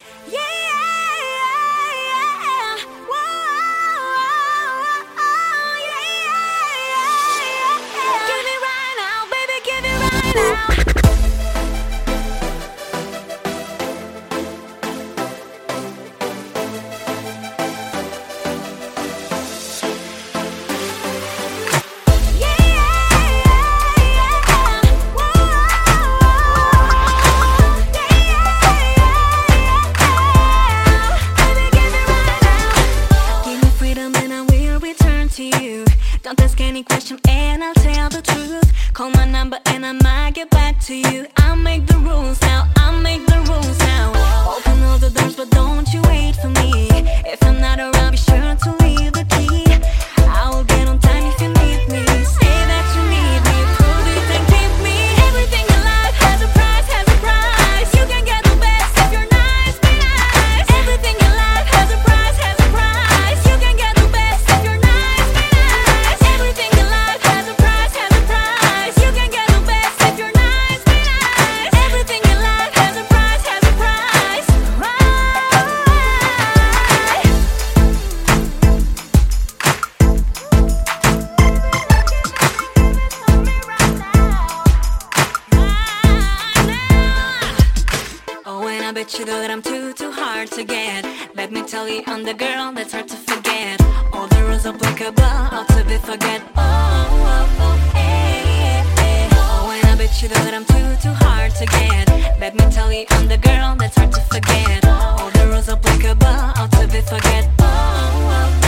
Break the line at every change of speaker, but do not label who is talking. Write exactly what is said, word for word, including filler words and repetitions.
Yeah, yeah, whoa, yeah, yeah. Give it right now, baby, give it right now. Don't ask any question and I'll tell the truth. Call my number and I might get back to you. I'll make the rules now, I'll make the rules now. Open all the doors but don't you wait for me. If I'm not around, be sure to leave the key. I will get on time if you need me. Say that you need me, prove it and keep me. Everything in life has a price, has a price. You can get the best if you're nice, be nice. Everything in life has a price, has a price. You can get the best if you're nice, be nice. Everything in life has a price, has a price. You can get the best if you're nice, be nice. Everything in life has a price, has a price. Oh, and I bet you know that I'm too, too hard to get. Let me tell you, I'm the girl that's hard to forget. All the rules applicable, all to be forget. Oh, oh, oh, eh, eh. Oh, and I bet you know that I'm too, too hard to get. Let me tell you, I'm the girl that's hard to forget. All the rules applicable, all to be forget. Oh, oh,